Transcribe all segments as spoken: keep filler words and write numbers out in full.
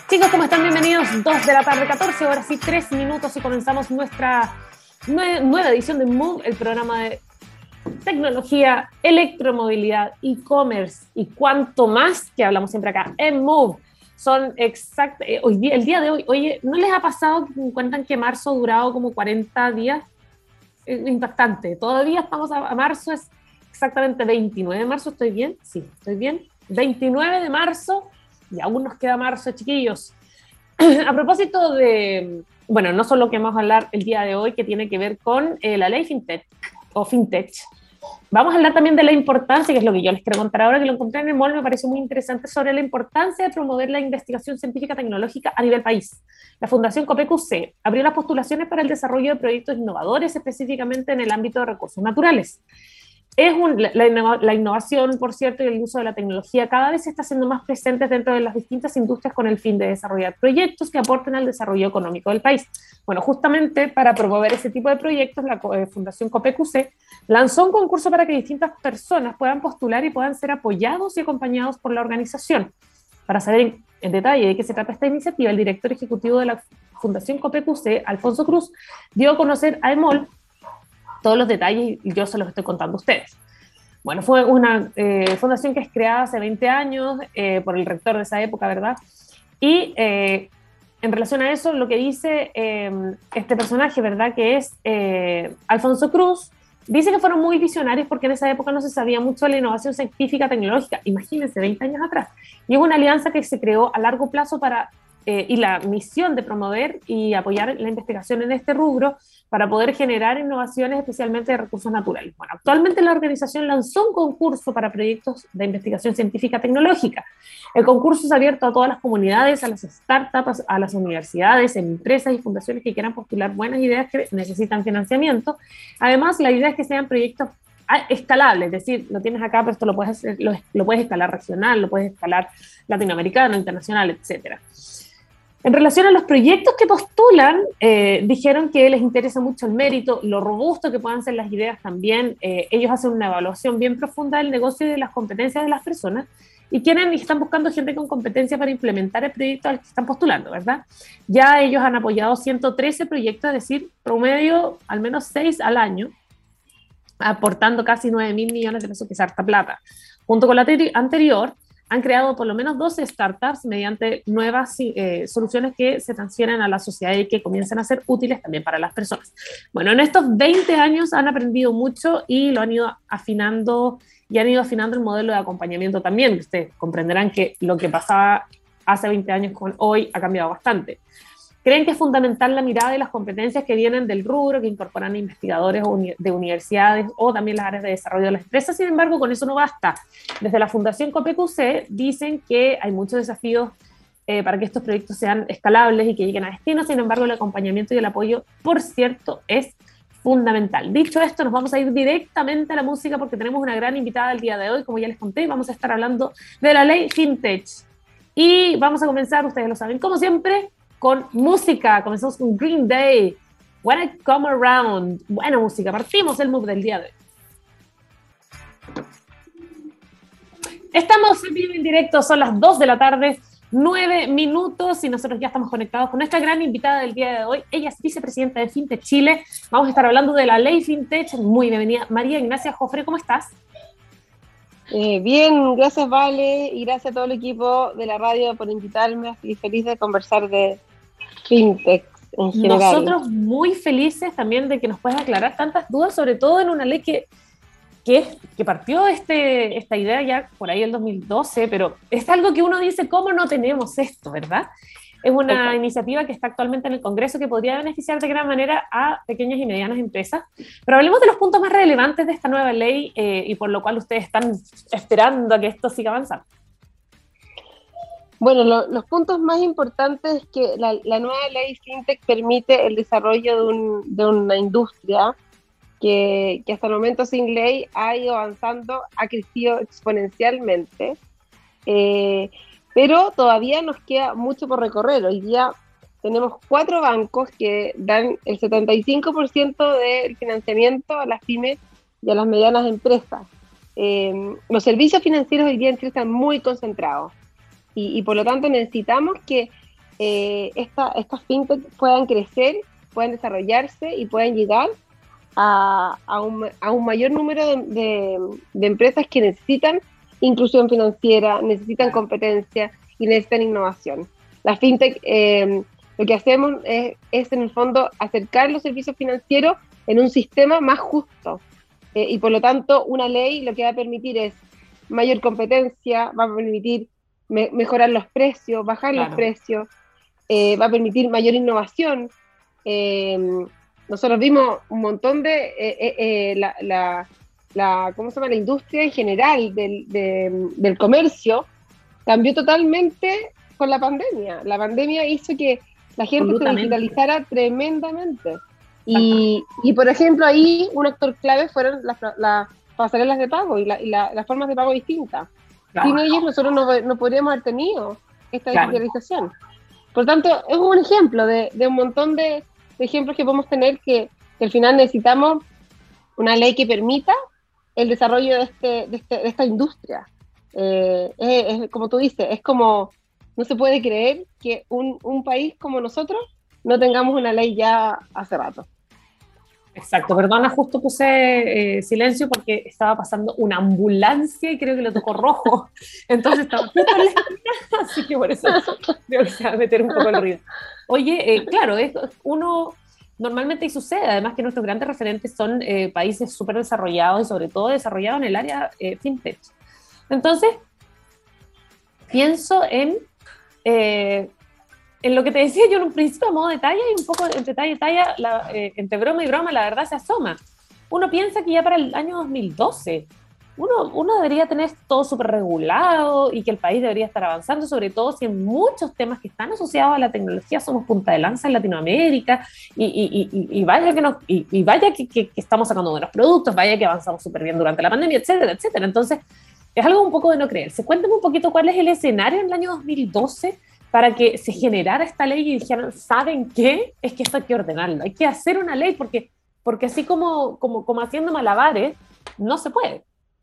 Chicos, ¿cómo están? Bienvenidos. dos de la tarde, catorce horas y tres minutos y comenzamos nuestra nue- nueva edición de Move, el programa de tecnología, electromovilidad, e-commerce y cuanto más que hablamos siempre acá en Move. Son exact, eh, hoy día, el día de hoy, oye, ¿no les ha pasado que cuentan que marzo ha durado como cuarenta días? Es impactante. Todavía estamos a, a marzo, es exactamente veintinueve de marzo. ¿Estoy bien? Sí, estoy bien. veintinueve de marzo. Y aún nos queda marzo, chiquillos. A propósito de, bueno, no solo que vamos a hablar el día de hoy, que tiene que ver con eh, la ley FinTech, o FinTech, vamos a hablar también de la importancia, que es lo que yo les quiero contar ahora, que lo encontré en el mall, me pareció muy interesante, sobre la importancia de promover la investigación científica tecnológica a nivel país. La Fundación COPEQ-C abrió las postulaciones para el desarrollo de proyectos innovadores, específicamente en el ámbito de recursos naturales. Es un, la, la innovación, por cierto, y el uso de la tecnología cada vez se está haciendo más presentes dentro de las distintas industrias con el fin de desarrollar proyectos que aporten al desarrollo económico del país. Bueno, justamente para promover ese tipo de proyectos, la eh, Fundación COPEQ-C lanzó un concurso para que distintas personas puedan postular y puedan ser apoyados y acompañados por la organización. Para saber en, en detalle de qué se trata esta iniciativa, el director ejecutivo de la Fundación COPEQ-C, Alfonso Cruz, dio a conocer a EMOL todos los detalles y yo se los estoy contando a ustedes. Bueno, fue una eh, fundación que es creada hace veinte años eh, por el rector de esa época, ¿verdad? Y eh, en relación a eso, lo que dice eh, este personaje, ¿verdad? Que es eh, Alfonso Cruz, dice que fueron muy visionarios porque en esa época no se sabía mucho de la innovación científica tecnológica, imagínense, veinte años atrás. Y es una alianza que se creó a largo plazo para, eh, y la misión de promover y apoyar la investigación en este rubro para poder generar innovaciones, especialmente de recursos naturales. Bueno, actualmente la organización lanzó un concurso para proyectos de investigación científica tecnológica. El concurso es abierto a todas las comunidades, a las startups, a las universidades, empresas y fundaciones que quieran postular buenas ideas que necesitan financiamiento. Además, la idea es que sean proyectos escalables, es decir, lo tienes acá, pero esto lo puedes hacer, lo, lo puedes escalar regional, lo puedes escalar latinoamericano, internacional, etcétera. En relación a los proyectos que postulan, eh, dijeron que les interesa mucho el mérito, lo robusto que puedan ser las ideas también. Eh, ellos hacen una evaluación bien profunda del negocio y de las competencias de las personas y quieren y están buscando gente con competencia para implementar el proyecto al que están postulando, ¿verdad? Ya ellos han apoyado ciento trece proyectos, es decir, promedio al menos seis al año, aportando casi nueve mil millones de pesos, que es harta plata. Junto con la anterior, han creado por lo menos doce startups mediante nuevas eh, soluciones que se transfieren a la sociedad y que comiencen a ser útiles también para las personas. Bueno, en estos veinte años han aprendido mucho y lo han ido afinando y han ido afinando el modelo de acompañamiento también. Ustedes comprenderán que lo que pasaba hace veinte años con hoy ha cambiado bastante. Creen que es fundamental la mirada y las competencias que vienen del rubro, que incorporan investigadores de universidades o también las áreas de desarrollo de las empresas. Sin embargo, con eso no basta. Desde la Fundación COPEQ-C dicen que hay muchos desafíos eh, para que estos proyectos sean escalables y que lleguen a destino. Sin embargo, el acompañamiento y el apoyo, por cierto, es fundamental. Dicho esto, nos vamos a ir directamente a la música porque tenemos una gran invitada el día de hoy. Como ya les conté, vamos a estar hablando de la ley FinTech. Y vamos a comenzar, ustedes lo saben, como siempre, con música. Comenzamos con Green Day, When I Come Around. Buena música, partimos el move del día de hoy. Estamos en vivo en directo, son las dos de la tarde, nueve minutos, y nosotros ya estamos conectados con nuestra gran invitada del día de hoy. Ella es vicepresidenta de FinTech Chile. Vamos a estar hablando de la ley FinTech. Muy bienvenida, María Ignacia Jofre, ¿cómo estás? Eh, bien, gracias Vale, y gracias a todo el equipo de la radio por invitarme, estoy feliz de conversar de FinTech en general. Nosotros muy felices también de que nos puedas aclarar tantas dudas, sobre todo en una ley que, que, que partió este, esta idea ya por ahí el dos mil doce, pero es algo que uno dice, ¿cómo no tenemos esto, verdad? Es una okay. iniciativa que está actualmente en el Congreso que podría beneficiar de gran manera a pequeñas y medianas empresas. Pero hablemos de los puntos más relevantes de esta nueva ley eh, y por lo cual ustedes están esperando a que esto siga avanzando. Bueno, lo, los puntos más importantes es que la, la nueva ley FinTech permite el desarrollo de, un, de una industria que, que hasta el momento sin ley ha ido avanzando, ha crecido exponencialmente. Eh, Pero todavía nos queda mucho por recorrer. Hoy día tenemos cuatro bancos que dan el setenta y cinco por ciento del financiamiento a las pymes y a las medianas empresas. Eh, los servicios financieros hoy día en Chile están muy concentrados y, y por lo tanto necesitamos que eh, esta, estas fintech puedan crecer, puedan desarrollarse y puedan llegar a, a, un, a un mayor número de, de, de empresas que necesitan inclusión financiera, necesitan competencia y necesitan innovación. La fintech, eh, lo que hacemos es, es en el fondo acercar los servicios financieros en un sistema más justo, eh, y por lo tanto una ley lo que va a permitir es mayor competencia, va a permitir me, mejorar los precios, bajar claro. los precios, eh, va a permitir mayor innovación. Eh, nosotros vimos un montón de eh, eh, eh, la, la, la, ¿cómo se llama? La industria en general del, de, del comercio cambió totalmente con la pandemia. La pandemia hizo que la gente se digitalizara tremendamente. Y, y, por ejemplo, ahí un actor clave fueron las, las pasarelas de pago y, la, y la, las formas de pago distintas. Claro. Sin ellos nosotros no, no podríamos haber tenido esta claro. digitalización. Por tanto, es un ejemplo de, de un montón de, de ejemplos que podemos tener que, que al final necesitamos una ley que permita el desarrollo de, este, de, este, de esta industria. Eh, es, es, como tú dices, es como, no se puede creer que un, un país como nosotros no tengamos una ley ya hace rato. Exacto, perdona, justo puse eh, silencio porque estaba pasando una ambulancia y creo que le tocó rojo, entonces estaba justo en la esquina, así que por eso creo que se va a meter un poco el ruido. Oye, eh, claro, es, uno normalmente y sucede, además que nuestros grandes referentes son eh, países súper desarrollados y sobre todo desarrollados en el área eh, fintech. Entonces, pienso en... Eh, en lo que te decía yo en un principio a modo de talla y un poco entre talla y talla, la, eh, entre broma y broma, la verdad se asoma. Uno piensa que ya para el año dos mil doce uno, uno debería tener todo súper regulado y que el país debería estar avanzando, sobre todo si en muchos temas que están asociados a la tecnología somos punta de lanza en Latinoamérica y, y, y, y vaya, que, nos, y, y vaya que, que, que estamos sacando buenos productos, vaya que avanzamos súper bien durante la pandemia, etcétera, etcétera. Entonces, es algo un poco de no creerse. Cuéntame un poquito cuál es el escenario en el año dos mil doce para que se generara esta ley y dijeran, ¿saben qué? Es que esto hay que ordenarlo, hay que hacer una ley porque, porque así como, como, como haciendo malabares, no se puede.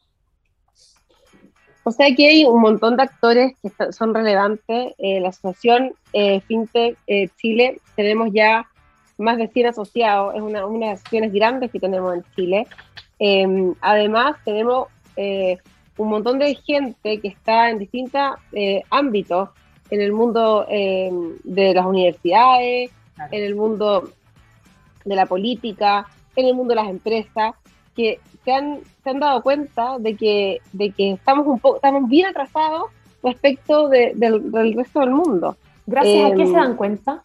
O sea que hay un montón de actores que son relevantes. Eh, la asociación eh, FinTech eh, Chile, tenemos ya más de cien asociados, es una, una de las asociaciones grandes que tenemos en Chile. Eh, además, tenemos eh, un montón de gente que está en distintos eh, ámbitos, en el mundo eh, de las universidades, claro. en el mundo de la política, en el mundo de las empresas, que se han, se han dado cuenta de que, de que estamos, un poco, estamos bien atrasados respecto de, de, del resto del mundo. ¿Gracias eh, a qué se dan cuenta?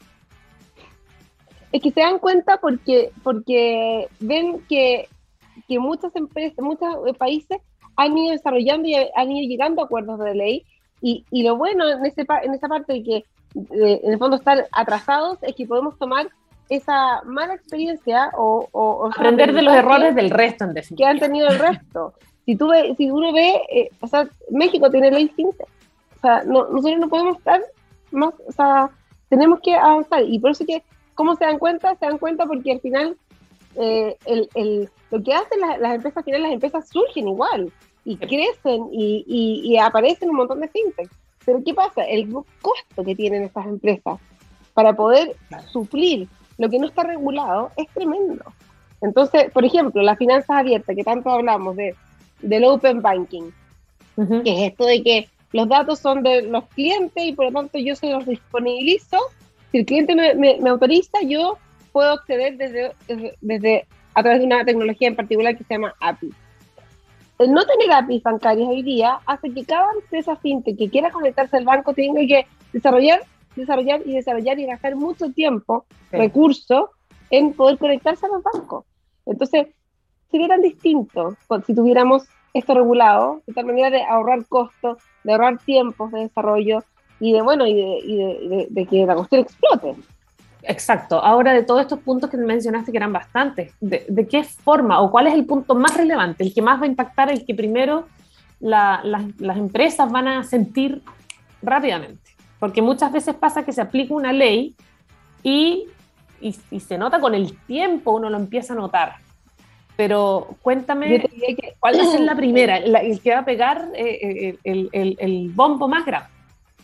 Es que se dan cuenta porque, porque ven que, que muchas empresas, muchos países han ido desarrollando y han ido llegando a acuerdos de ley. Y, y lo bueno en, ese, en esa parte de que eh, en el fondo estar atrasados es que podemos tomar esa mala experiencia o, o, o aprender de los errores del resto en definitiva que han tenido el resto. Si, tú ve, si uno ve, eh, o sea, México tiene ley fintech, o sea, no, nosotros no podemos estar más, o sea, tenemos que avanzar. Y por eso que, ¿cómo se dan cuenta? Se dan cuenta porque al final eh, el, el, lo que hacen las, las empresas, al final las empresas surgen igual y crecen y, y, y aparecen un montón de fintech. Pero ¿qué pasa? El costo que tienen estas empresas para poder suplir lo que no está regulado es tremendo. Entonces, por ejemplo, las finanzas abiertas, que tanto hablamos de, del open banking, uh-huh. que es esto de que los datos son de los clientes y por lo tanto yo se los disponibilizo. Si el cliente me, me, me autoriza, yo puedo acceder desde, desde, desde a través de una tecnología en particular que se llama A P I. El no tener A P Is bancarias hoy día hace que cada empresa fintech que quiera conectarse al banco tenga que desarrollar, desarrollar y desarrollar y gastar mucho tiempo, sí. recursos, en poder conectarse a los bancos. Entonces, sería tan distinto si tuviéramos esto regulado, de tal manera de ahorrar costos, de ahorrar tiempos de desarrollo y de, bueno, y de, y de, de, de que la cuestión explote. Exacto. Ahora, de todos estos puntos que mencionaste, que eran bastantes, ¿de, de qué forma o cuál es el punto más relevante, el que más va a impactar, el que primero la, la, las empresas van a sentir rápidamente? Porque muchas veces pasa que se aplica una ley y, y, y se nota con el tiempo, uno lo empieza a notar. Pero cuéntame, que, ¿cuál va a ser la primera, la, el que va a pegar eh, el, el, el bombo más grande?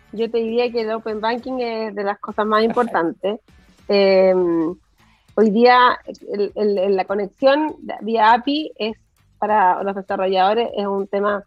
Yo te diría que el Open Banking es de las cosas más Perfecto. importantes. Eh, Hoy día el, el, el, la conexión vía A P I es para los desarrolladores es un tema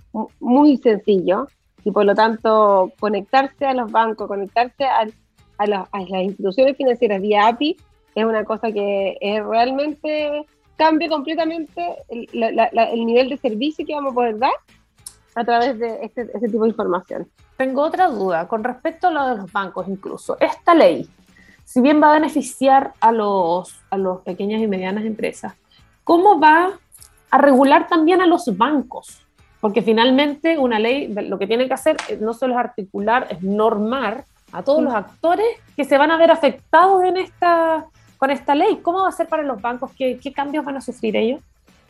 muy sencillo y por lo tanto conectarse a los bancos, conectarse a, a, los, a las instituciones financieras vía A P I es una cosa que es realmente cambia completamente el, la, la, el nivel de servicio que vamos a poder dar a través de este, este tipo de información. Tengo otra duda con respecto a lo de los bancos incluso. Esta ley, si bien va a beneficiar a los, a los pequeñas y medianas empresas, ¿cómo va a regular también a los bancos? Porque finalmente una ley lo que tiene que hacer no solo es articular, es normar a todos los actores que se van a ver afectados en esta, con esta ley. ¿Cómo va a ser para los bancos? ¿Qué, qué cambios van a sufrir ellos?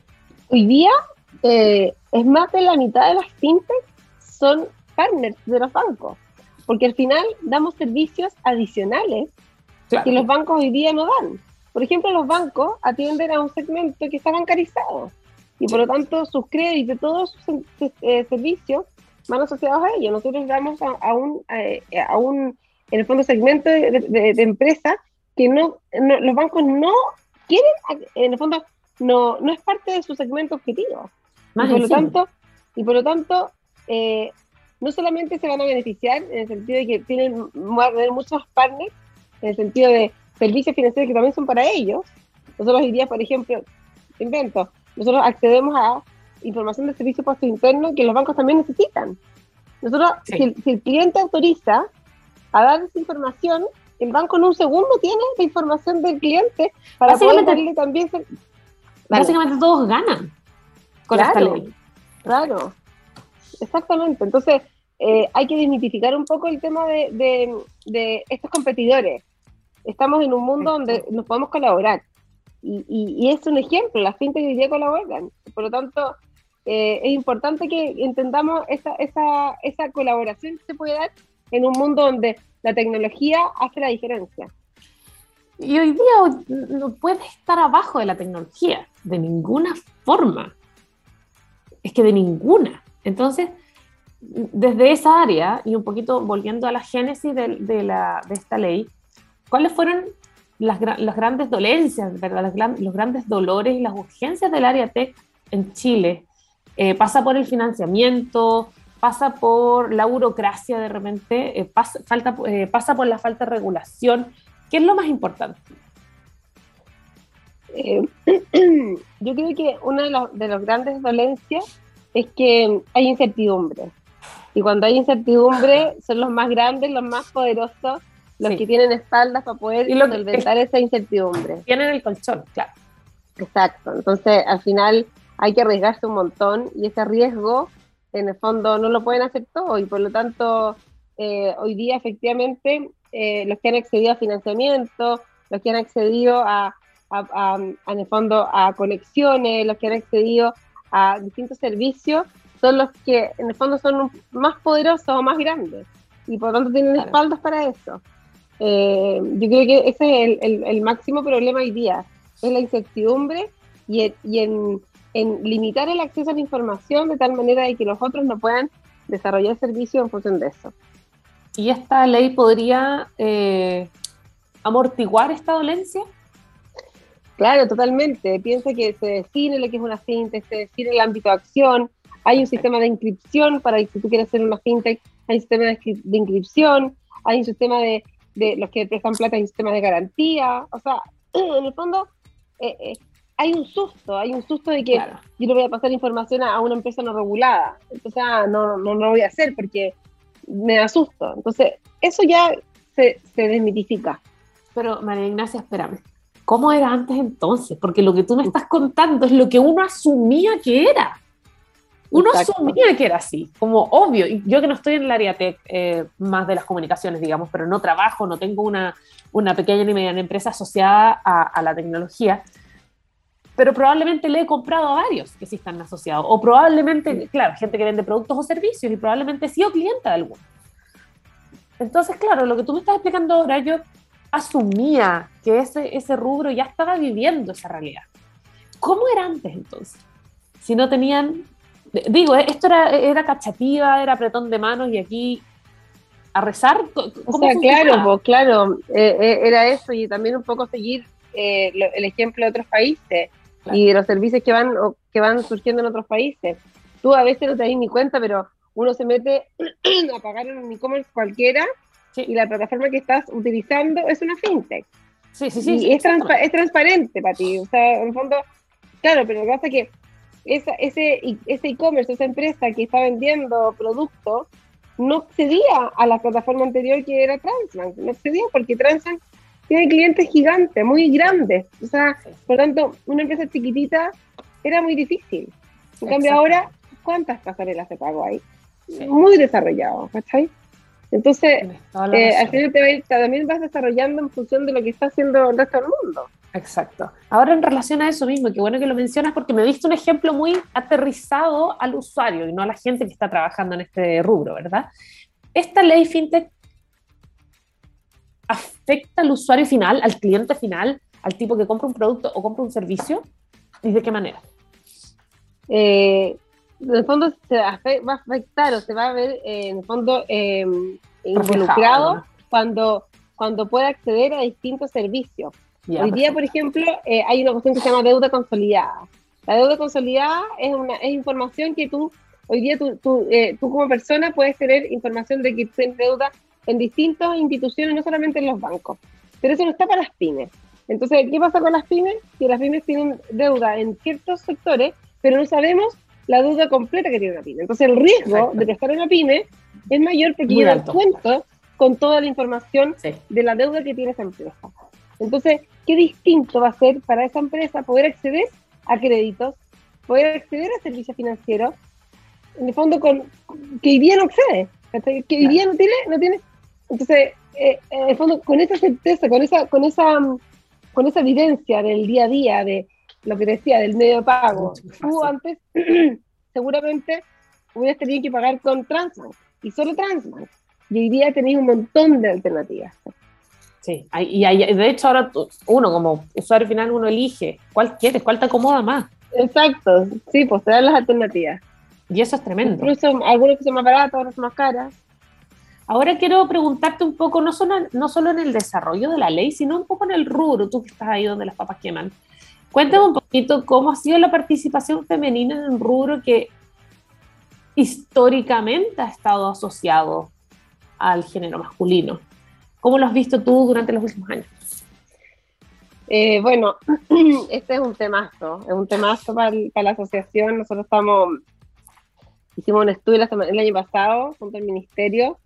Hoy día eh, es más de la mitad de las fintech son partners de los bancos, porque al final damos servicios adicionales claro, que los bancos hoy día no dan. Por ejemplo, los bancos atienden a un segmento que está bancarizado y por lo tanto sus créditos y todos sus eh, servicios van asociados a ellos. Nosotros damos a, a, un, a, a un, en el fondo, segmento de, de, de empresas que no, no, los bancos no quieren, en el fondo, no, no es parte de su segmento objetivo. Más y, por encima. lo tanto, y por lo tanto, eh, no solamente se van a beneficiar en el sentido de que tienen, van a tener muchos partners, en el sentido de servicios financieros que también son para ellos. Nosotros hoy día, por ejemplo, invento, nosotros accedemos a información de servicio puesto interno que los bancos también necesitan. Nosotros, sí. si, el, si el cliente autoriza a dar esa información, el banco en un segundo tiene la información del cliente para poder darle también... Ser... Básicamente vale. Todos ganan con claro, esta ley. Claro, exactamente. Entonces, eh, hay que desmitificar un poco el tema de, de, de estos competidores. Estamos en un mundo donde nos podemos colaborar. Y, y, y es un ejemplo, las fintech hoy día colaboran. Por lo tanto, eh, es importante que entendamos esa, esa, esa colaboración que se puede dar en un mundo donde la tecnología hace la diferencia. Y hoy día no puede estar abajo de la tecnología, de ninguna forma. Es que de ninguna. Entonces, desde esa área, y un poquito volviendo a la génesis de, de, la, de esta ley, ¿cuáles fueron las, las grandes dolencias, ¿verdad? Las, los grandes dolores y las urgencias del área tech en Chile? Eh, pasa por el financiamiento, pasa por la burocracia de repente, eh, pasa, falta, eh, pasa por la falta de regulación. ¿Qué es lo más importante? Eh, yo creo que una de, los, de las grandes dolencias es que hay incertidumbre. Y cuando hay incertidumbre, son los más grandes, los más poderosos, los sí. que tienen espaldas para poder y solventar que, esa incertidumbre. Tienen el colchón, claro. Exacto. Entonces, al final hay que arriesgarse un montón y ese riesgo, en el fondo, no lo pueden hacer todos. Y por lo tanto, eh, hoy día, efectivamente, eh, los que han accedido a financiamiento, los que han accedido a, a, a, a, en el fondo, a conexiones, los que han accedido a distintos servicios, son los que, en el fondo, son más poderosos o más grandes. Y por lo tanto, tienen claro. espaldas para eso. Eh, yo creo que ese es el, el, el máximo problema hoy día, es la incertidumbre y, en, y en, en limitar el acceso a la información de tal manera de que los otros no puedan desarrollar servicios en función de eso. ¿Y esta ley podría eh, amortiguar esta dolencia? Claro, totalmente. Piensa que se define lo que es una fintech, se define el ámbito de acción, hay un sistema de inscripción para que si tú quieres hacer una fintech, hay un sistema de, de inscripción, hay un sistema de de los que prestan plata en sistemas de garantía, o sea, en el fondo eh, eh, hay un susto, hay un susto de que claro. yo le voy a pasar información a, a una empresa no regulada, entonces ah, no, no, no lo voy a hacer porque me da susto, entonces eso ya se, se desmitifica. Pero María Ignacia, espérame, ¿cómo era antes entonces? Porque lo que tú me estás contando es lo que uno asumía que era. Uno Exacto. asumía que era así, como obvio. Yo que no estoy en el área tech, eh, más de las comunicaciones, digamos, pero no trabajo, no tengo una, una pequeña ni mediana empresa asociada a, a la tecnología, pero probablemente le he comprado a varios que sí están asociados, o probablemente, claro, gente que vende productos o servicios, y probablemente he sido cliente de alguno. Entonces, claro, lo que tú me estás explicando ahora, yo asumía que ese, ese rubro ya estaba viviendo esa realidad. ¿Cómo era antes entonces? Si no tenían... Digo, esto era, era cachativa, era apretón de manos y aquí ¿A rezar? O sea, claro, pues claro, eh, eh, era eso, y también un poco seguir eh, lo, el ejemplo de otros países, claro, y de los servicios que van, que van surgiendo en otros países. Tú a veces no te das ni cuenta, pero uno se mete a pagar en un e-commerce cualquiera, sí, y la plataforma que estás utilizando es una fintech. Sí, sí, sí. Y sí, es, transpa es transparente para ti. O sea, en el fondo, claro, pero lo que pasa es que esa, ese ese e-commerce, esa empresa que está vendiendo productos, no accedía a la plataforma anterior que era Transbank. No accedía porque Transbank tiene clientes gigantes, muy grandes. O sea, por lo tanto, una empresa chiquitita era muy difícil. En cambio, ahora, ¿cuántas pasarelas de pago hay? Sí. Muy desarrollado, ¿cachai? Entonces, eh, al final te va a ir, también vas desarrollando en función de lo que está haciendo el resto del mundo. Exacto. Ahora, en relación a eso mismo, qué bueno que lo mencionas, porque me diste un ejemplo muy aterrizado al usuario y no a la gente que está trabajando en este rubro, ¿verdad? ¿Esta ley fintech afecta al usuario final, al cliente final, al tipo que compra un producto o compra un servicio? ¿Y de qué manera? Eh, en el fondo se va a afectar o se va a ver, eh, en el fondo, eh, involucrado, ¿no?, cuando, cuando pueda acceder a distintos servicios. Ya, hoy día, perfecto, por ejemplo, eh, hay una cuestión que se llama deuda consolidada. La deuda consolidada es, una, es información que tú, hoy día tú, tú, eh, tú como persona puedes tener información de que tienes deuda en distintas instituciones, no solamente en los bancos. Pero eso no está para las pymes. Entonces, ¿qué pasa con las pymes? Que las pymes tienen deuda en ciertos sectores, pero no sabemos la deuda completa que tiene una pyme. Entonces, el riesgo, exacto, de prestar una pyme es mayor porque yo no cuento con toda la información, sí, de la deuda que tiene esa empresa. Entonces, ¿qué distinto va a ser para esa empresa poder acceder a créditos, poder acceder a servicios financieros, en el fondo con que hoy día no accede, que hoy día no tiene, no tiene? Entonces, eh, en el fondo, con esa certeza, con esa, con esa, con esa evidencia del día a día, de lo que decía, del medio de pago, tú antes seguramente hubieras tenido que pagar con Transbank, y solo Transbank, y hoy día tenéis un montón de alternativas. Sí, y hay, de hecho ahora uno como usuario final uno elige cuál quieres, cuál te acomoda más. Exacto, sí, pues te dan las alternativas. Y eso es tremendo. Incluso algunos que son más baratos, otros son más caras. Ahora quiero preguntarte un poco, no solo, no solo en el desarrollo de la ley, sino un poco en el rubro, tú que estás ahí donde las papas queman. Cuéntame un poquito cómo ha sido la participación femenina en un rubro que históricamente ha estado asociado al género masculino. ¿Cómo lo has visto tú durante los últimos años? Eh, bueno, este es un temazo, es un temazo para, para la asociación. Nosotros estamos, hicimos un estudio la semana, el año pasado junto al ministerio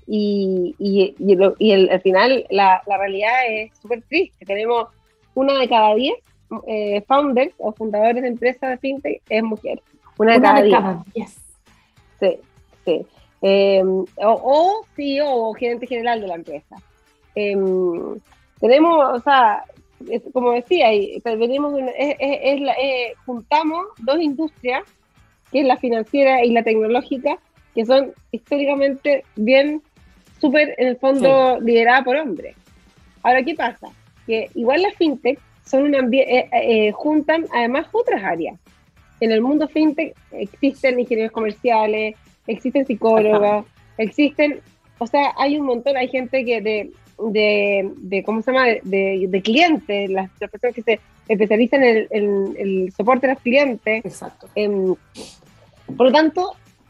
y, y, y, lo, y el, al final la, la realidad es súper triste. Tenemos una de cada diez eh, founders o fundadores de empresas de fintech es mujer. Una de una cada de diez. Cada diez. Sí, sí. Eh, o, o C E O o gerente general de la empresa. Eh, tenemos, o sea, es, como decía, venimos una, es, es, es la, eh, juntamos dos industrias, que es la financiera y la tecnológica, que son históricamente bien, súper, en el fondo, sí, lideradas por hombres. Ahora, ¿qué pasa? Que igual las fintech son un eh, eh, juntan además otras áreas. En el mundo fintech existen ingenieros comerciales, existen psicólogas, existen, o sea, hay un montón, hay gente que de, de, de ¿cómo se llama?, de, de, de clientes, las, las personas que se especializan en el, en el soporte de los clientes. Exacto. Eh, por lo tanto,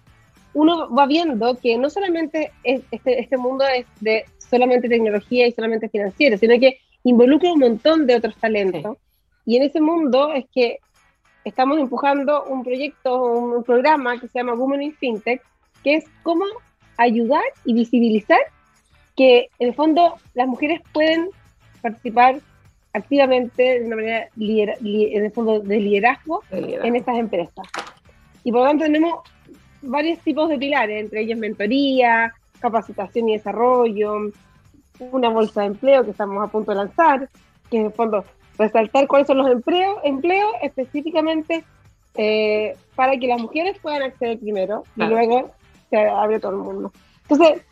uno va viendo que no solamente es, este, este mundo es de solamente tecnología y solamente financiero, sino que involucra un montón de otros talentos. Sí. Y en ese mundo es que estamos empujando un proyecto, un programa que se llama Women in Fintech, que es cómo ayudar y visibilizar que, en el fondo, las mujeres pueden participar activamente de una manera, lider, li, en el fondo, de liderazgo, de liderazgo en estas empresas. Y por lo tanto tenemos varios tipos de pilares, entre ellos mentoría, capacitación y desarrollo, una bolsa de empleo que estamos a punto de lanzar, que en el fondo resaltar cuáles son los empleos, empleos específicamente eh, para que las mujeres puedan acceder primero, claro, y luego se abre todo el mundo. Entonces,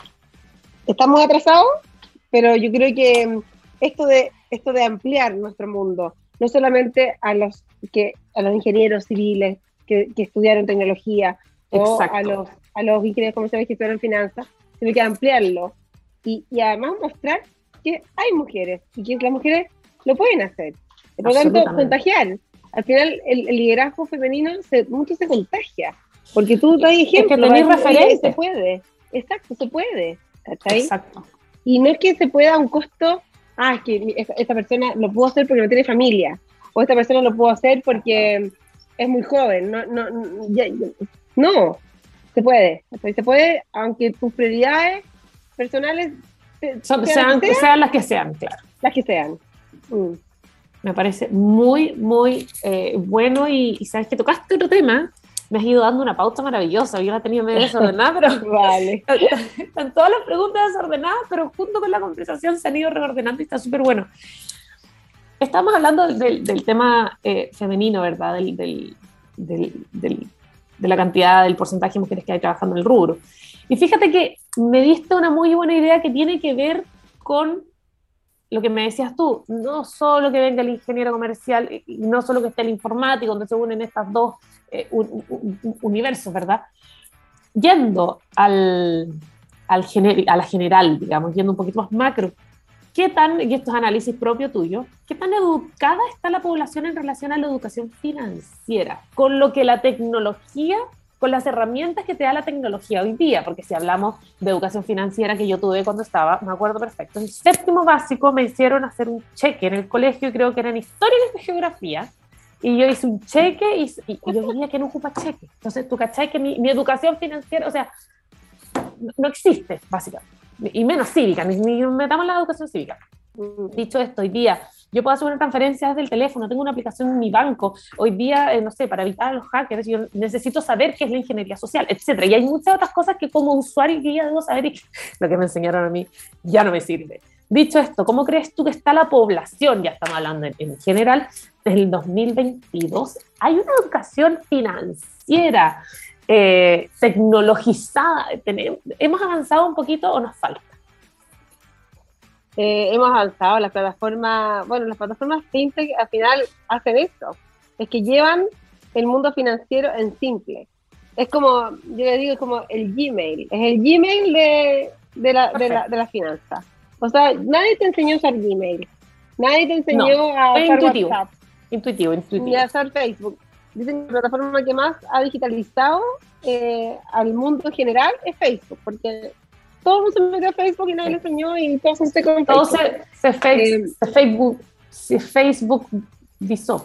estamos atrasados, pero yo creo que esto de, esto de ampliar nuestro mundo, no solamente a los, que, a los ingenieros civiles que, que estudiaron tecnología, exacto, o a los, a los ingenieros comerciales que estudiaron finanzas, sino que ampliarlo. Y, y además mostrar que hay mujeres y que las mujeres lo pueden hacer. Por lo tanto, contagiar. Al final, el, el liderazgo femenino se, mucho se contagia. Porque tú das ejemplo. Es que tenés referentes. Se puede. Exacto, se puede. ¿Cachai? Exacto. Y no es que se pueda a un costo, ah, es que esta, esta persona lo pudo hacer porque no tiene familia. O esta persona lo pudo hacer porque es muy joven. No, no, ya, ya, no. Se puede. ¿Cachai? Se puede, aunque tus prioridades personales Son, sean, sean, sean las que sean, claro. Las que sean. Mm. Me parece muy, muy eh, bueno y, y sabes que tocaste otro tema, me has ido dando una pauta maravillosa, yo la tenía medio desordenada, pero vale. Están todas las preguntas desordenadas, pero junto con la conversación se han ido reordenando y está súper bueno. Estamos hablando del, del tema eh, femenino, ¿verdad? Del, del, del, del, de la cantidad, del porcentaje de mujeres que hay trabajando en el rubro. Y fíjate que me diste una muy buena idea que tiene que ver con lo que me decías tú, no solo que venga el ingeniero comercial, y no solo que esté el informático, donde se unen estas dos eh, un, un, un universos, ¿verdad? Yendo al, al gener, a la general, digamos, yendo un poquito más macro, ¿qué tan, y esto es análisis propio tuyo, qué tan educada está la población en relación a la educación financiera, con lo que la tecnología, con las herramientas que te da la tecnología hoy día? Porque si hablamos de educación financiera que yo tuve cuando estaba, me acuerdo perfecto, en séptimo básico me hicieron hacer un cheque en el colegio, y creo que era en historia y geografía, y yo hice un cheque y, y, y yo diría que no ocupa cheque. Entonces, tú cachai que mi, mi educación financiera, o sea, no, no existe, básicamente, y menos cívica, ni, ni metamos la educación cívica. Dicho esto, hoy día yo puedo hacer una transferencia desde el teléfono, tengo una aplicación en mi banco, hoy día, eh, no sé, para evitar a los hackers, yo necesito saber qué es la ingeniería social, etcétera. Y hay muchas otras cosas que como usuario que ya debo saber y lo que me enseñaron a mí ya no me sirve. Dicho esto, ¿cómo crees tú que está la población? Ya estamos hablando en, en general, desde el dos mil veintidós, ¿hay una educación financiera eh, tecnologizada? ¿Hemos avanzado un poquito o nos falta? Eh, hemos avanzado, las plataformas, bueno, las plataformas fintech al final hacen eso, es que llevan el mundo financiero en simple. Es como, yo le digo, es como el Gmail, es el Gmail de, de, la, de, la, de la finanza. O sea, nadie te enseñó a usar Gmail, nadie te enseñó no, a usar intuitivo, WhatsApp, intuitivo, intuitivo. ni a usar Facebook. Dicen que la plataforma que más ha digitalizado eh, al mundo en general es Facebook, porque todo el mundo se metió a Facebook y nadie le enseñó y todo se con todo se, se, face, eh, se Facebook se Facebook visó.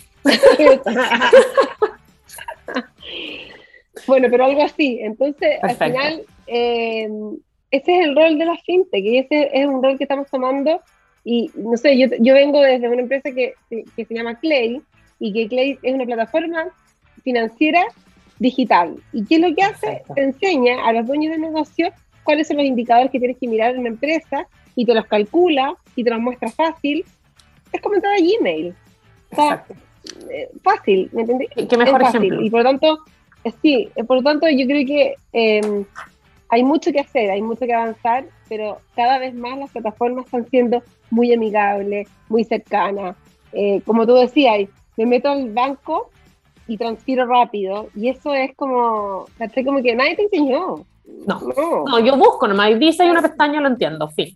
Bueno, pero algo así. Entonces, perfecto. Al final, eh, ese es el rol de la fintech y ese es un rol que estamos tomando. Y no sé, yo, yo vengo desde una empresa que, que se llama Clay, y que Clay es una plataforma financiera digital. ¿Y qué es lo que hace? Perfecto. Te enseña a los dueños de negocios cuáles son los indicadores que tienes que mirar en una empresa y te los calcula y te los muestra fácil. Es como entrar a Gmail. O sea, eh, fácil, ¿me entendés? ¿Qué mejor es fácil. Ejemplo? Y por lo tanto, eh, sí, por lo tanto yo creo que eh, hay mucho que hacer, hay mucho que avanzar, pero cada vez más las plataformas están siendo muy amigables, muy cercanas. Eh, como tú decías, me meto al banco y transfiero rápido, y eso es como, como que nadie te enseñó. No, no, no, yo busco nomás, dice hay una pestaña, lo entiendo, fin.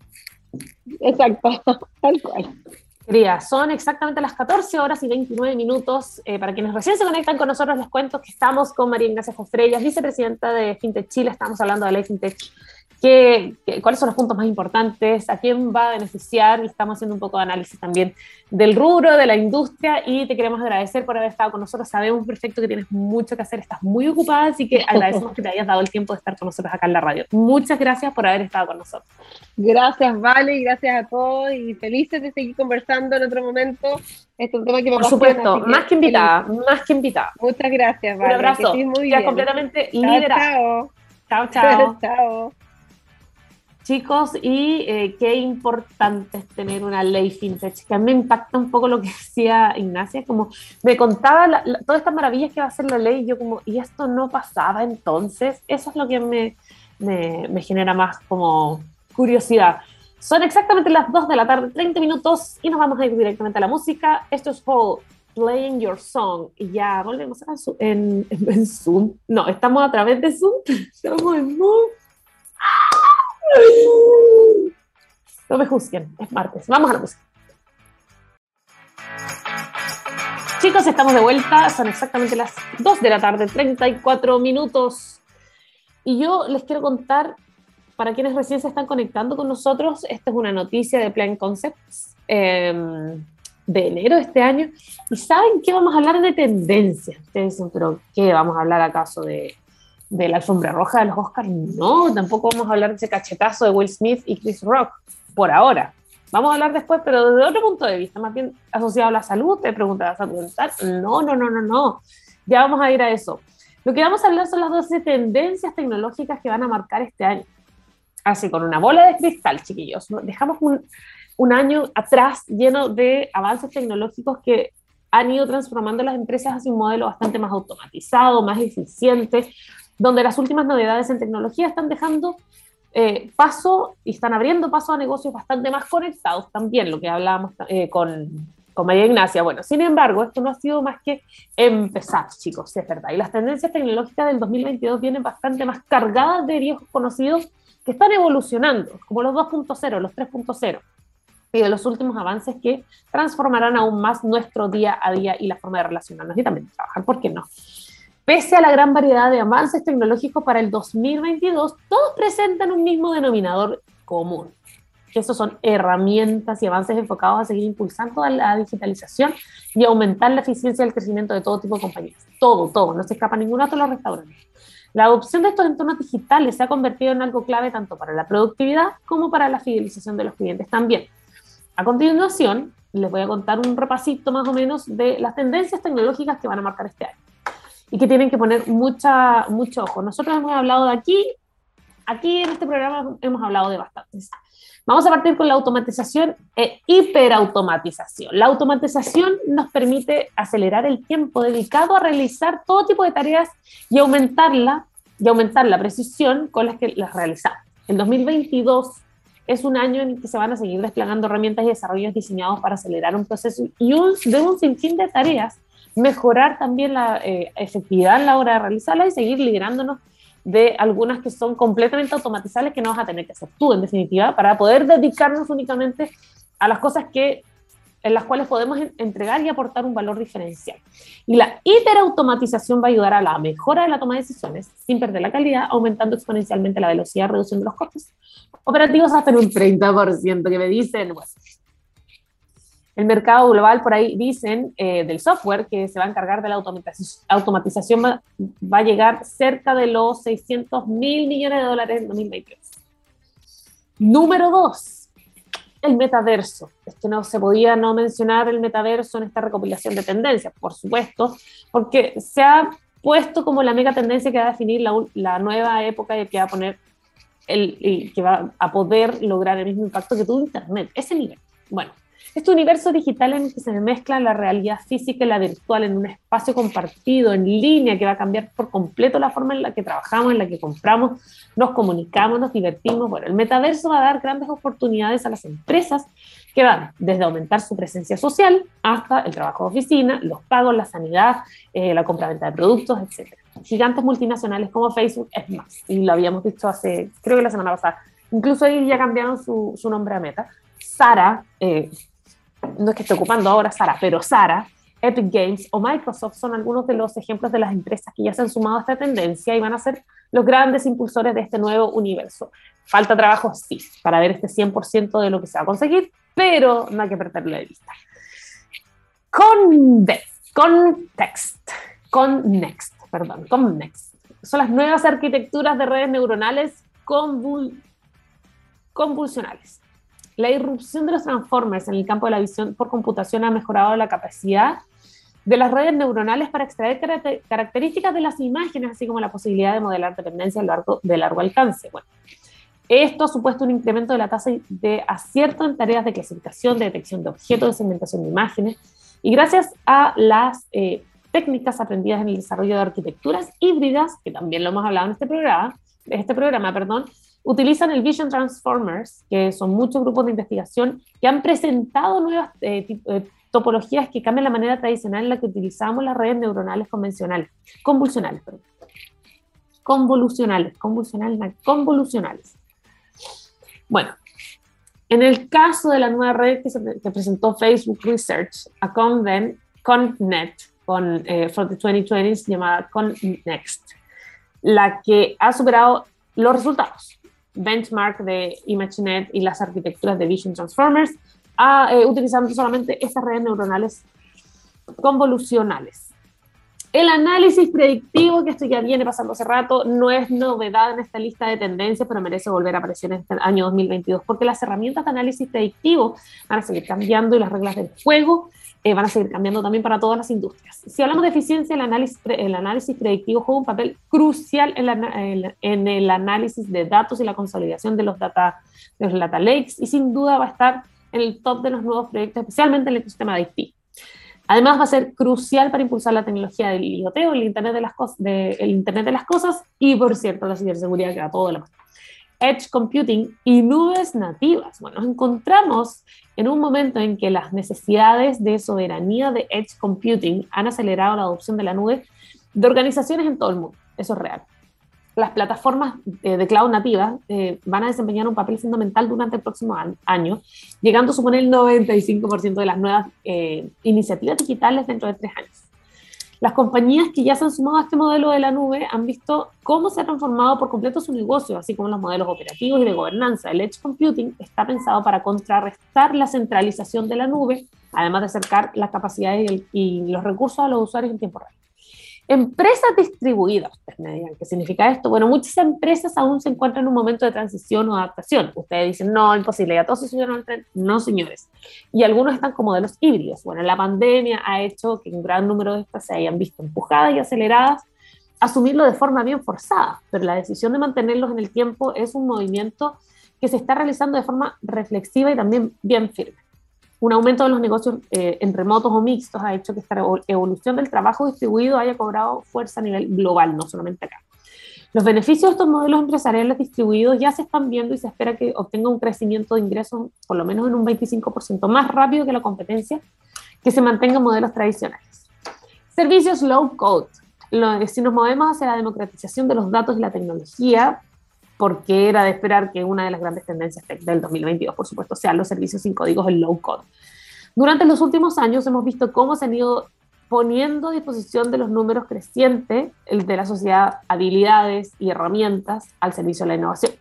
Exacto, tal cual. Querida, son exactamente las catorce horas y veintinueve minutos. Eh, para quienes recién se conectan con nosotros, les cuento que estamos con María Ignacia Jofrellas, vicepresidenta de FinTech Chile. Estamos hablando de la ley FinTech. ¿Qué, qué, ¿Cuáles son los puntos más importantes? ¿A quién va a beneficiar? Y estamos haciendo un poco de análisis también del rubro, de la industria, y te queremos agradecer por haber estado con nosotros. Sabemos perfecto que tienes mucho que hacer, estás muy ocupada, así que agradecemos que te hayas dado el tiempo de estar con nosotros acá en la radio. Muchas gracias por haber estado con nosotros. Gracias, Vale, y gracias a todos, y felices de seguir conversando en otro momento. Este es un tema que me Por apasiona, supuesto, que más que invitada, feliz. más que invitada. Muchas gracias, Vale. Un abrazo, que muy ya bien. completamente liderada. Chao, chao. Chao, chao. Chicos, y eh, qué importante es tener una ley fintech, que a mí me impacta un poco lo que decía Ignacia, como me contaba la, la, todas estas maravillas que va a hacer la ley, y yo como, ¿y esto no pasaba entonces? Eso es lo que me, me, me genera más como curiosidad. Son exactamente las dos de la tarde, treinta minutos, y nos vamos a ir directamente a la música. Esto es Paul, Playing Your Song, y ya volvemos a su, en, en, en Zoom. No, estamos a través de Zoom, estamos en Zoom. ¡Ah! No me juzguen, es martes. Vamos a la música. Chicos, estamos de vuelta. Son exactamente las dos de la tarde, treinta y cuatro minutos. Y yo les quiero contar, para quienes recién se están conectando con nosotros, esta es una noticia de Plain Concepts eh, de enero de este año. ¿Y saben qué? Vamos a hablar de tendencias. Ustedes dicen, ¿pero qué? ¿Vamos a hablar acaso de, de la alfombra roja de los Oscars? No, tampoco vamos a hablar de ese cachetazo de Will Smith y Chris Rock, por ahora. Vamos a hablar después, pero desde otro punto de vista, más bien asociado a la salud. Te preguntas, ¿a salud mental? No, no, no, no, no. Ya vamos a ir a eso. Lo que vamos a hablar son las doce tendencias tecnológicas que van a marcar este año. Así, con una bola de cristal, chiquillos. Dejamos un, un año atrás lleno de avances tecnológicos que han ido transformando las empresas hacia un modelo bastante más automatizado, más eficiente, donde las últimas novedades en tecnología están dejando eh, paso y están abriendo paso a negocios bastante más conectados también, lo que hablábamos eh, con, con María Ignacia. Bueno, sin embargo, esto no ha sido más que empezar, chicos, es verdad. Y las tendencias tecnológicas del dos mil veintidós vienen bastante más cargadas de viejos conocidos que están evolucionando, como los dos punto cero, los tres punto cero, y de los últimos avances que transformarán aún más nuestro día a día y la forma de relacionarnos y también de trabajar, ¿por qué no? Pese a la gran variedad de avances tecnológicos para el dos mil veintidós, todos presentan un mismo denominador común, que esos son herramientas y avances enfocados a seguir impulsando la digitalización y aumentar la eficiencia y el crecimiento de todo tipo de compañías. Todo, todo, no se escapa ninguno de los restaurantes. La adopción de estos entornos digitales se ha convertido en algo clave tanto para la productividad como para la fidelización de los clientes también. A continuación, les voy a contar un repasito más o menos de las tendencias tecnológicas que van a marcar este año y que tienen que poner mucha, mucho ojo. Nosotros hemos hablado de aquí, aquí en este programa hemos hablado de bastantes. Vamos a partir con la automatización e hiperautomatización. La automatización nos permite acelerar el tiempo dedicado a realizar todo tipo de tareas y aumentarla, y aumentar la precisión con las que las realizamos. El dos mil veintidós es un año en el que se van a seguir desplegando herramientas y desarrollos diseñados para acelerar un proceso y un, de un sinfín de tareas, mejorar también la eh, efectividad en la hora de realizarlas y seguir liderándonos de algunas que son completamente automatizables que no vas a tener que hacer tú, en definitiva, para poder dedicarnos únicamente a las cosas que, en las cuales podemos entregar y aportar un valor diferencial. Y la hiperautomatización va a ayudar a la mejora de la toma de decisiones sin perder la calidad, aumentando exponencialmente la velocidad, reduciendo los costos operativos hasta en un treinta por ciento, que me dicen, bueno, el mercado global, por ahí dicen, eh, del software que se va a encargar de la automatización, automatización va, va a llegar cerca de los seiscientos mil millones de dólares en dos mil veintidós. Número dos, el metaverso. Es que no se podía no mencionar el metaverso en esta recopilación de tendencias, por supuesto, porque se ha puesto como la mega tendencia que va a definir la, la nueva época y que va a poner el, el, que va a poder lograr el mismo impacto que tuvo Internet, ese nivel. Bueno, este universo digital en el que se mezcla la realidad física y la virtual en un espacio compartido, en línea, que va a cambiar por completo la forma en la que trabajamos, en la que compramos, nos comunicamos, nos divertimos. Bueno, el metaverso va a dar grandes oportunidades a las empresas que van desde aumentar su presencia social hasta el trabajo de oficina, los pagos, la sanidad, eh, la compra-venta de productos, etcétera. Gigantes multinacionales como Facebook es más, y lo habíamos dicho hace, creo que la semana pasada, incluso ellos ya cambiaron su, su nombre a Meta. Zara, eh, no es que esté ocupando ahora Zara, pero Zara, Epic Games o Microsoft son algunos de los ejemplos de las empresas que ya se han sumado a esta tendencia y van a ser los grandes impulsores de este nuevo universo. Falta trabajo, sí, para ver este cien por ciento de lo que se va a conseguir, pero no hay que perderlo de vista. Context, Context, Connext, perdón, Connext. Son las nuevas arquitecturas de redes neuronales convul, convulsionales. La irrupción de los transformers en el campo de la visión por computación ha mejorado la capacidad de las redes neuronales para extraer características de las imágenes, así como la posibilidad de modelar dependencias largo, de largo alcance. Bueno, esto ha supuesto un incremento de la tasa de acierto en tareas de clasificación, de detección de objetos, de segmentación de imágenes, y gracias a las eh, técnicas aprendidas en el desarrollo de arquitecturas híbridas, que también lo hemos hablado en este programa, este programa, perdón, utilizan el Vision Transformers, que son muchos grupos de investigación que han presentado nuevas eh, eh, topologías que cambian la manera tradicional en la que utilizamos las redes neuronales convencionales, convulsionales, perdón. Convolucionales, convulsionales, convolucionales. Bueno, en el caso de la nueva red que, se, que presentó Facebook Research a Conven, ConNet, con, eh, for the twenty twenties, llamada ConNext, la que ha superado los resultados benchmark de ImageNet y las arquitecturas de Vision Transformers, a, eh, utilizando solamente estas redes neuronales convolucionales. El análisis predictivo, que esto ya viene pasando hace rato, no es novedad en esta lista de tendencias, pero merece volver a aparecer en este año dos mil veintidós, porque las herramientas de análisis predictivo van a seguir cambiando y las reglas del juego eh, van a seguir cambiando también para todas las industrias. Si hablamos de eficiencia, el análisis, el análisis predictivo juega un papel crucial en, la, en el análisis de datos y la consolidación de los data, de los data lakes, y sin duda va a estar en el top de los nuevos proyectos, especialmente en el ecosistema de I T. Además, va a ser crucial para impulsar la tecnología del IoT, o el Internet de las cosas, de, el Internet de las cosas, y por cierto, la ciberseguridad, que va todo de la mano. Edge computing y nubes nativas. Bueno, nos encontramos en un momento en que las necesidades de soberanía de edge computing han acelerado la adopción de la nube de organizaciones en todo el mundo. Eso es real. Las plataformas eh, de cloud nativas eh, van a desempeñar un papel fundamental durante el próximo año, llegando a suponer el noventa y cinco por ciento de las nuevas eh, iniciativas digitales dentro de tres años. Las compañías que ya se han sumado a este modelo de la nube han visto cómo se ha transformado por completo su negocio, así como los modelos operativos y de gobernanza. El edge computing está pensado para contrarrestar la centralización de la nube, además de acercar las capacidades y, el, y los recursos a los usuarios en tiempo real. Empresas distribuidas, ustedes me digan, ¿qué significa esto? Bueno, muchas empresas aún se encuentran en un momento de transición o adaptación. Ustedes dicen, no, imposible, ya todos se subieron al tren. No, señores. Y algunos están como modelos híbridos. Bueno, la pandemia ha hecho que un gran número de estas se hayan visto empujadas y aceleradas a asumirlo de forma bien forzada, pero la decisión de mantenerlos en el tiempo es un movimiento que se está realizando de forma reflexiva y también bien firme. Un aumento de los negocios eh, en remotos o mixtos ha hecho que esta evolución del trabajo distribuido haya cobrado fuerza a nivel global, no solamente acá. Los beneficios de estos modelos empresariales distribuidos ya se están viendo y se espera que obtenga un crecimiento de ingresos por lo menos en un veinticinco por ciento más rápido que la competencia, que se mantengan modelos tradicionales. Servicios low code. Lo, si nos movemos hacia la democratización de los datos y la tecnología, porque era de esperar que una de las grandes tendencias del dos mil veintidós, por supuesto, sean los servicios sin códigos en low code. Durante los últimos años hemos visto cómo se han ido poniendo a disposición de los números crecientes de la sociedad habilidades y herramientas al servicio de la innovación.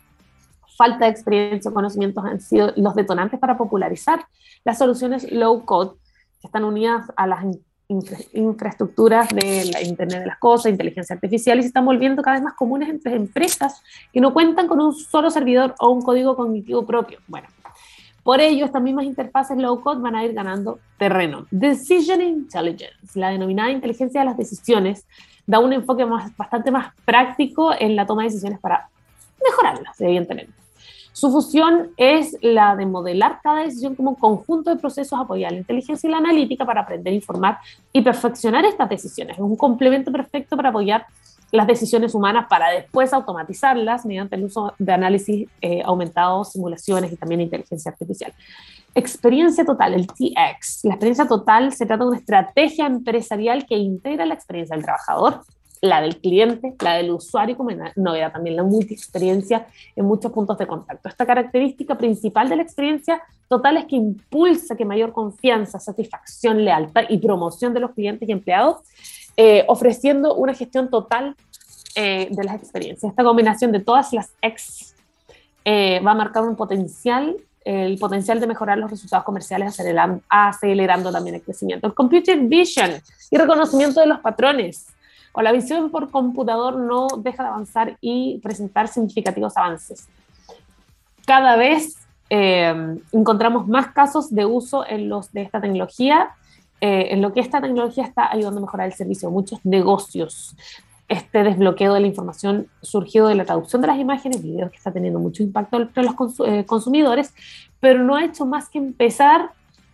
Falta de experiencia o conocimientos han sido los detonantes para popularizar las soluciones low code, que están unidas a las infra infraestructuras de la Internet de las cosas, inteligencia artificial, y se están volviendo cada vez más comunes entre empresas que no cuentan con un solo servidor o un código cognitivo propio. Bueno, por ello, estas mismas interfaces low code van a ir ganando terreno. Decision Intelligence, la denominada inteligencia de las decisiones, da un enfoque más, bastante más práctico en la toma de decisiones para mejorarlas, evidentemente. Su función es la de modelar cada decisión como un conjunto de procesos, apoyar la inteligencia y la analítica para aprender, informar y perfeccionar estas decisiones. Es un complemento perfecto para apoyar las decisiones humanas para después automatizarlas mediante el uso de análisis eh, aumentado, simulaciones y también inteligencia artificial. Experiencia total, el T X. La experiencia total se trata de una estrategia empresarial que integra la experiencia del trabajador, la del cliente, la del usuario, como novedad también la multiexperiencia en muchos puntos de contacto. Esta característica principal de la experiencia total es que impulsa que mayor confianza, satisfacción, lealtad y promoción de los clientes y empleados, eh, ofreciendo una gestión total eh, de las experiencias. Esta combinación de todas las X eh, va a marcar un potencial, el potencial de mejorar los resultados comerciales, acelerando, acelerando también el crecimiento. El computer vision y reconocimiento de los patrones, o la visión por computador, no deja de avanzar y presentar significativos avances. Cada vez eh, encontramos más casos de uso en los de esta tecnología, eh, en lo que esta tecnología está ayudando a mejorar el servicio de muchos negocios. Este desbloqueo de la información surgido de la traducción de las imágenes, videos, que está teniendo mucho impacto entre los cons eh, consumidores, pero no ha hecho más que empezar.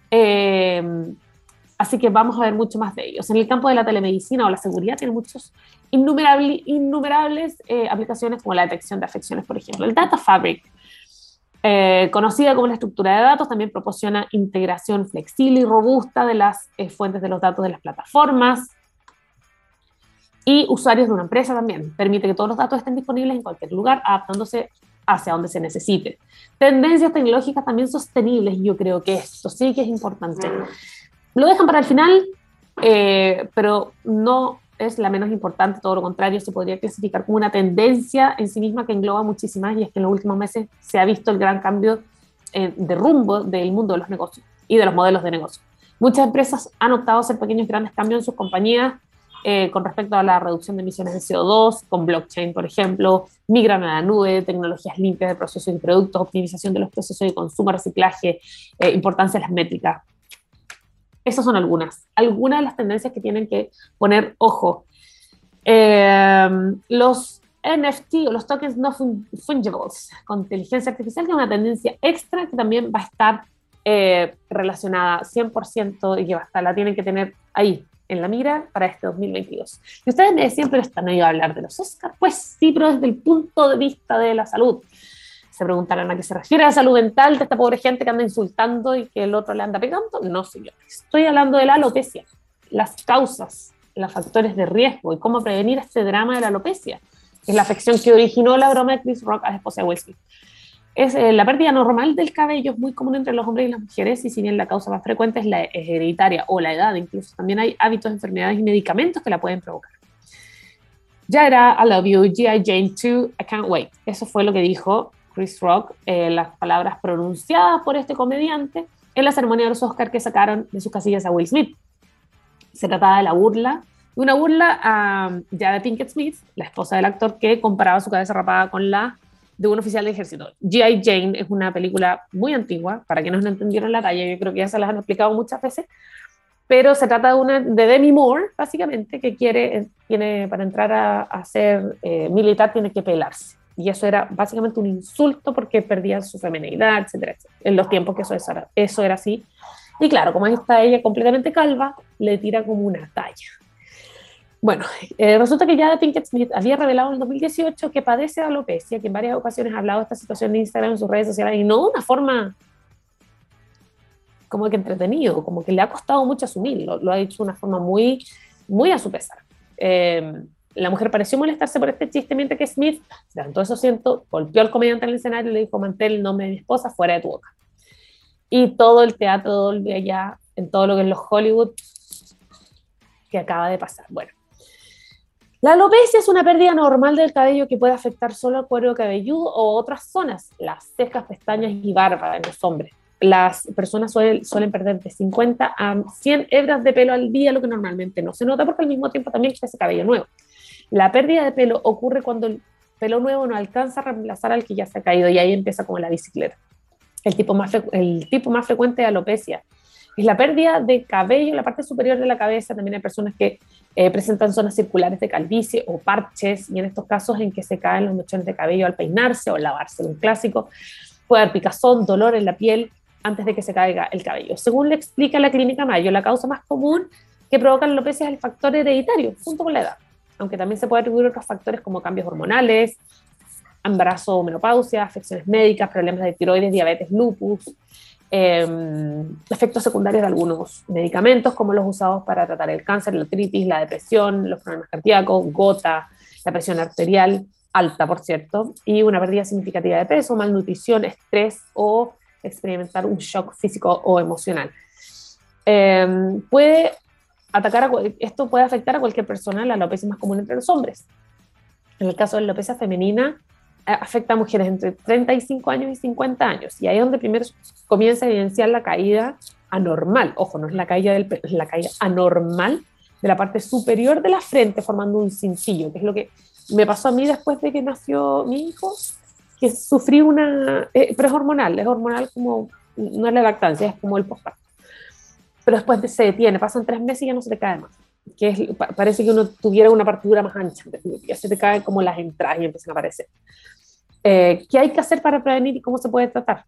Eh, Así que vamos a ver mucho más de ellos. En el campo de la telemedicina o la seguridad tiene muchos innumerables, innumerables eh, aplicaciones, como la detección de afecciones, por ejemplo. El Data Fabric, eh, conocida como la estructura de datos, también proporciona integración flexible y robusta de las eh, fuentes de los datos de las plataformas y usuarios de una empresa también. Permite que todos los datos estén disponibles en cualquier lugar, adaptándose hacia donde se necesite. Tendencias tecnológicas también sostenibles, yo creo que esto sí que es importante. Lo dejan para el final, eh, pero no es la menos importante, todo lo contrario, se podría clasificar como una tendencia en sí misma que engloba muchísimas, y es que en los últimos meses se ha visto el gran cambio eh, de rumbo del mundo de los negocios y de los modelos de negocio. Muchas empresas han optado a hacer pequeños y grandes cambios en sus compañías eh, con respecto a la reducción de emisiones de C O dos, con blockchain, por ejemplo, migran a la nube, tecnologías limpias de procesos y productos, optimización de los procesos de consumo, reciclaje, eh, importancia de las métricas. Esas son algunas, algunas de las tendencias que tienen que poner ojo. Eh, los N F T o los tokens no fungibles con inteligencia artificial, que es una tendencia extra que también va a estar eh, relacionada cien por ciento y que va a estar, la tienen que tener ahí en la mira para este dos mil veintidós. Y ustedes me decían, pero esta no iba a hablar de los Oscars. Pues sí, pero desde el punto de vista de la salud. Se preguntarán a qué se refiere la salud mental de esta pobre gente que anda insultando y que el otro le anda pegando. No, señor. Estoy hablando de la alopecia, las causas, los factores de riesgo y cómo prevenir este drama de la alopecia, que es la afección que originó la broma de Chris Rock a la esposa de Will Smith. Es, eh, la pérdida normal del cabello es muy común entre los hombres y las mujeres, y si bien la causa más frecuente es la es hereditaria o la edad, incluso también hay hábitos, enfermedades y medicamentos que la pueden provocar. Ya era I love you, G I Jane dos, I can't wait. Eso fue lo que dijo Chris Rock, eh, las palabras pronunciadas por este comediante en la ceremonia de los Oscars que sacaron de sus casillas a Will Smith. Se trataba de la burla, de una burla a Jada Pinkett Smith, la esposa del actor, que comparaba su cabeza rapada con la de un oficial de ejército. G I Jane es una película muy antigua, para quienes no entendieron la talla, yo creo que ya se las han explicado muchas veces, pero se trata de una de Demi Moore, básicamente, que quiere, tiene, para entrar a, a ser eh, militar tiene que pelarse. Y eso era básicamente un insulto porque perdía su feminidad, etcétera, etcétera. En los tiempos que eso era, eso era así. Y claro, como está ella completamente calva, le tira como una talla. Bueno, eh, resulta que Jada Pinkett Smith había revelado en el dos mil dieciocho que padece de alopecia, que en varias ocasiones ha hablado de esta situación en Instagram, en sus redes sociales, y no de una forma como que entretenido, como que le ha costado mucho asumirlo, lo ha dicho de una forma muy, muy a su pesar. Eh, la mujer pareció molestarse por este chiste, mientras que Smith se levantó de su asiento, golpeó al comediante en el escenario y le dijo: mantén el nombre de mi esposa fuera de tu boca. Y todo el teatro Dolby allá, en todo lo que es los Hollywood, que acaba de pasar. Bueno, la alopecia es una pérdida normal del cabello que puede afectar solo al cuero cabelludo o otras zonas, las cejas, pestañas y barba en los hombres. Las personas suelen, suelen perder de cincuenta a cien hebras de pelo al día, lo que normalmente no se nota porque al mismo tiempo también crece cabello nuevo. La pérdida de pelo ocurre cuando el pelo nuevo no alcanza a reemplazar al que ya se ha caído, y ahí empieza como la bicicleta. El tipo más, el tipo más frecuente de alopecia es la pérdida de cabello en la parte superior de la cabeza. También hay personas que eh, presentan zonas circulares de calvicie o parches, y en estos casos en que se caen los mechones de cabello al peinarse o lavarse, un clásico. Puede haber picazón, dolor en la piel antes de que se caiga el cabello. Según le explica la Clínica Mayo, la causa más común que provoca la alopecia es el factor hereditario, junto con la edad, aunque también se puede atribuir otros factores como cambios hormonales, embarazo o menopausia, afecciones médicas, problemas de tiroides, diabetes, lupus, eh, efectos secundarios de algunos medicamentos como los usados para tratar el cáncer, la artritis, la depresión, los problemas cardíacos, gota, la presión arterial alta, por cierto, y una pérdida significativa de peso, malnutrición, estrés o experimentar un shock físico o emocional. Eh, puede atacar a, esto puede afectar a cualquier persona. La alopecia es más común entre los hombres. En el caso de la alopecia femenina, afecta a mujeres entre treinta y cinco años y cincuenta años, y ahí es donde primero comienza a evidenciar la caída anormal. Ojo, no es la caída del pelo, es la caída anormal de la parte superior de la frente, formando un cintillo, que es lo que me pasó a mí después de que nació mi hijo, que sufrí una, eh, pero es hormonal, es hormonal como, no es la lactancia, es como el postparto. Pero después de, se detiene, pasan tres meses y ya no se te cae más. Que es, parece que uno tuviera una partidura más ancha, ya se te caen como las entradas y empiezan a aparecer. Eh, ¿Qué hay que hacer para prevenir y cómo se puede tratar?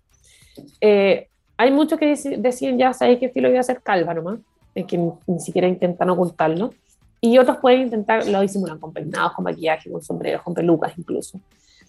Eh, hay muchos que deciden ya, sabéis que filo voy a hacer calva nomás, eh, que ni, ni siquiera intentan ocultarlo, y otros pueden intentar, lo disimulan con peinados, con maquillaje, con sombreros, con pelucas incluso.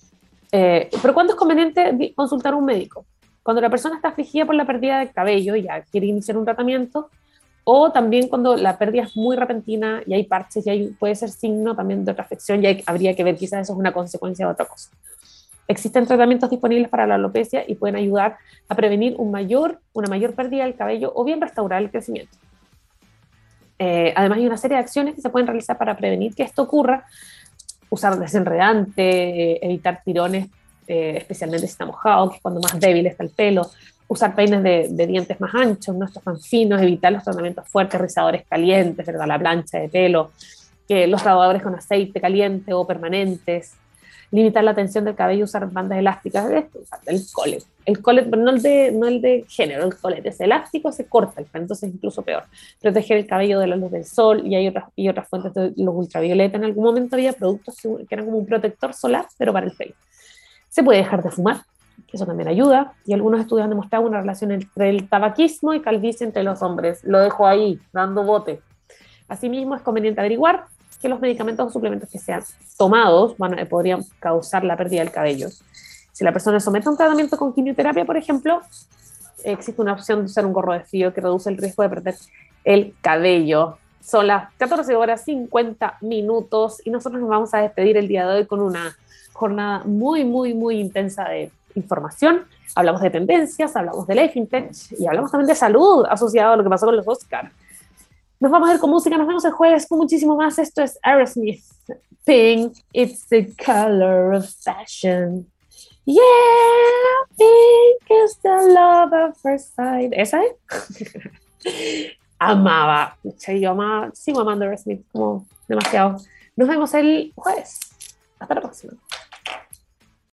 Eh, pero ¿cuándo es conveniente consultar a un médico? Cuando la persona está afligida por la pérdida de cabello y ya quiere iniciar un tratamiento, o también cuando la pérdida es muy repentina y hay parches y hay, puede ser signo también de otra afección, y hay, habría que ver, quizás eso es una consecuencia de otra cosa. Existen tratamientos disponibles para la alopecia y pueden ayudar a prevenir un mayor, una mayor pérdida del cabello o bien restaurar el crecimiento. Eh, además hay una serie de acciones que se pueden realizar para prevenir que esto ocurra: usar desenredante, eh, evitar tirones, eh, especialmente si está mojado, que es cuando más débil está el pelo, usar peines de, de dientes más anchos, no estos tan finos, evitar los tratamientos fuertes, rizadores calientes, ¿verdad? La plancha de pelo, que los ralladores con aceite caliente o permanentes, limitar la tensión del cabello, usar bandas elásticas, esto, el colet, el colet, pero no el de, no el de género, el colet es elástico, se corta el pelo, entonces es incluso peor. Proteger el cabello de la luz del sol, y hay otras, y otras fuentes de luz ultravioleta. En algún momento había productos que eran como un protector solar, pero para el pelo. Se puede dejar de fumar, eso también ayuda, y algunos estudios han demostrado una relación entre el tabaquismo y calvicie entre los hombres. Lo dejo ahí, dando bote. Asimismo, es conveniente averiguar que los medicamentos o suplementos que sean tomados bueno, podrían causar la pérdida del cabello. Si la persona somete a un tratamiento con quimioterapia, por ejemplo, existe una opción de usar un gorro de frío que reduce el riesgo de perder el cabello. Son las catorce horas cincuenta minutos y nosotros nos vamos a despedir el día de hoy con una jornada muy, muy, muy intensa de información. Hablamos de tendencias, hablamos de Life Intech y hablamos también de salud asociado a lo que pasó con los Oscars. Nos vamos a ver con música, nos vemos el jueves con muchísimo más. Esto es Aerosmith, Pink, it's the color of fashion. Yeah, pink is the love at first sight. ¿Esa es? Amaba, yo amaba, sigo amando Aerosmith como demasiado. Nos vemos el jueves. Hasta la próxima.